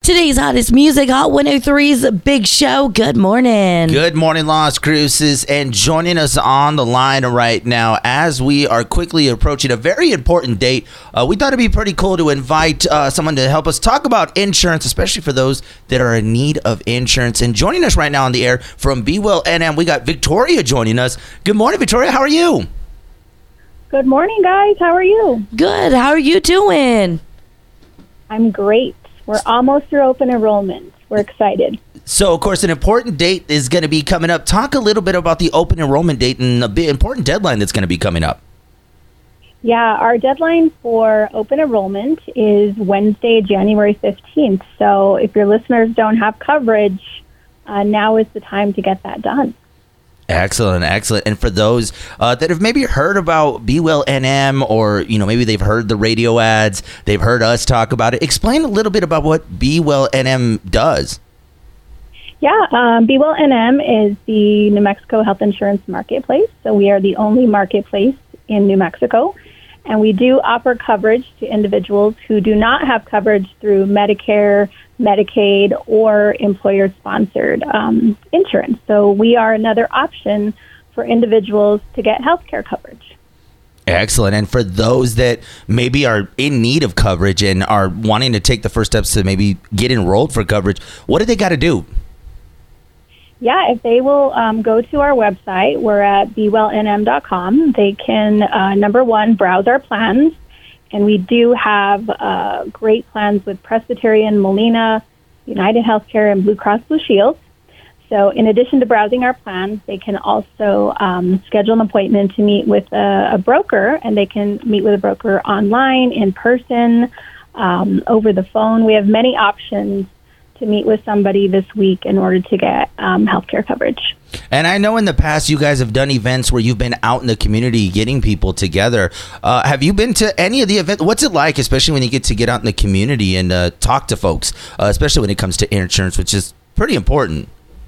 Today's hottest music, Hot 103's Big Show. Good morning. Good morning, Las Cruces. And joining us on the line right now, as we are quickly approaching a very important date, we thought it'd be pretty cool to invite someone to help us talk about insurance, especially for those that are in need of insurance. And joining us right now on the air from Be Well NM, we got Victoria joining us. Good morning, Victoria. How are you? Good morning, guys. How are you? Good. How are you doing? I'm great. We're almost through open enrollment. We're excited. So, of course, an important date is going to be coming up. Talk a little bit about the open enrollment date and the important deadline that's going to be coming up. Yeah, our deadline for open enrollment is Wednesday, January 15th. So if your listeners don't have coverage, now is the time to get that done. Excellent, excellent. And for those that have maybe heard about Be Well NM, or maybe they've heard the radio ads, they've heard us talk about it, explain a little bit about what Be Well NM does. Yeah, Be Well NM is the New Mexico health insurance marketplace. So we are the only marketplace in New Mexico. And we do offer coverage to individuals who do not have coverage through Medicare, Medicaid, or employer-sponsored insurance. So we are another option for individuals to get health care coverage. Excellent. And for those that maybe are in need of coverage and are wanting to take the first steps to maybe get enrolled for coverage, what do they got to do? Yeah, if they will go to our website, we're at bewellnm.com. They can, number one, browse our plans. And we do have great plans with Presbyterian, Molina, United Healthcare, and Blue Cross Blue Shield. So in addition to browsing our plans, they can also schedule an appointment to meet with a broker, and they can meet with a broker online, in person, over the phone. We have many options to meet with somebody this week in order to get healthcare coverage. And I know in the past you guys have done events where you've been out in the community getting people together. Have you been to any of the events? What's it like, especially when you get out in the community and talk to folks, especially when it comes to insurance, which is pretty important?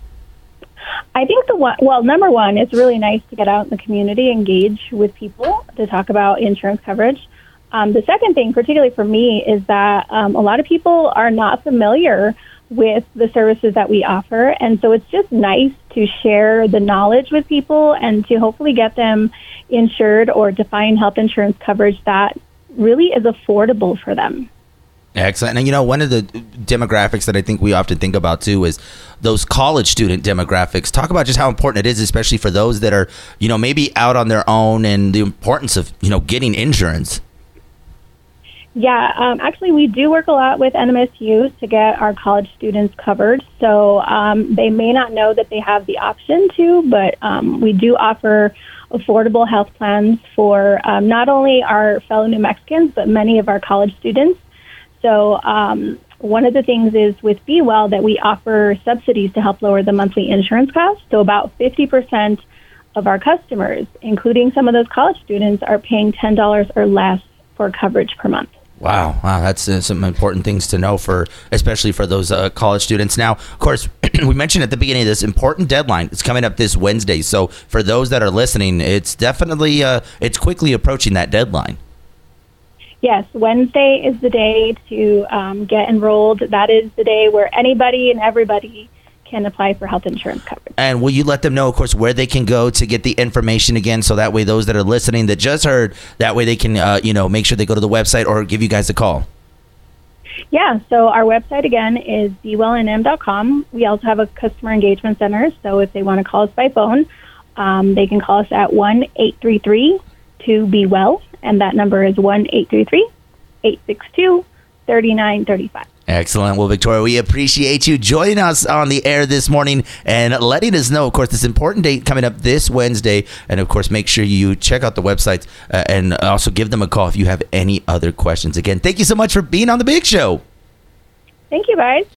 I think number one, it's really nice to get out in the community, engage with people to talk about insurance coverage. The second thing, particularly for me, is that a lot of people are not familiar with the services that we offer. And so it's just nice to share the knowledge with people and to hopefully get them insured or to find health insurance coverage that really is affordable for them. Excellent. And one of the demographics that I think we often think about too is those college student demographics. Talk about just how important it is, especially for those that are, maybe out on their own, and the importance of, getting insurance. Yeah, actually, we do work a lot with NMSU to get our college students covered. So they may not know that they have the option to, but we do offer affordable health plans for not only our fellow New Mexicans, but many of our college students. So one of the things is with Be Well that we offer subsidies to help lower the monthly insurance costs. So about 50% of our customers, including some of those college students, are paying $10 or less for coverage per month. Wow, that's some important things to know especially for those college students. Now, of course, we mentioned at the beginning of this important deadline. It's coming up this Wednesday. So for those that are listening, it's definitely it's quickly approaching that deadline. Yes, Wednesday is the day to get enrolled. That is the day where anybody and everybody can apply for health insurance coverage. And will you let them know, of course, where they can go to get the information again, so that way those that are listening that just heard, that way they can, make sure they go to the website or give you guys a call? Yeah, so our website, again, is bewellnm.com. We also have a customer engagement center, so if they want to call us by phone, they can call us at 1-833-2BE-WELL, and that number is 1-833-862-3935. Excellent. Well, Victoria, we appreciate you joining us on the air this morning and letting us know, of course, this important date coming up this Wednesday. And, of course, make sure you check out the website and also give them a call if you have any other questions. Again, thank you so much for being on The Big Show. Thank you, guys.